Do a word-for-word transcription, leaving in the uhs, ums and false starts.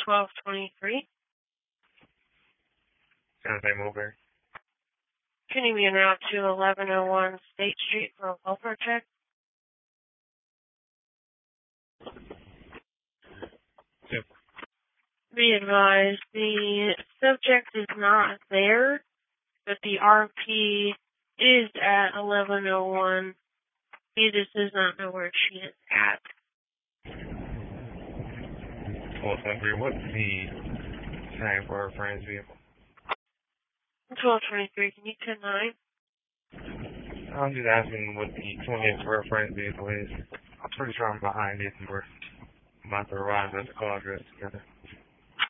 twelve twenty-three. San Jose Mulberry. Can you be en route to eleven oh one State Street for a welfare check? Yep. Be advised, the subject is not there, but the R P is at eleven oh one. He just does not know where she is at. twelve twenty-three, what's the tag for our friend's vehicle? twelve twenty-three, can you ten nine? I'm just asking what the twentieth for our friend's vehicle is. I'm pretty sure I'm behind it and we're about to arrive at the car address together.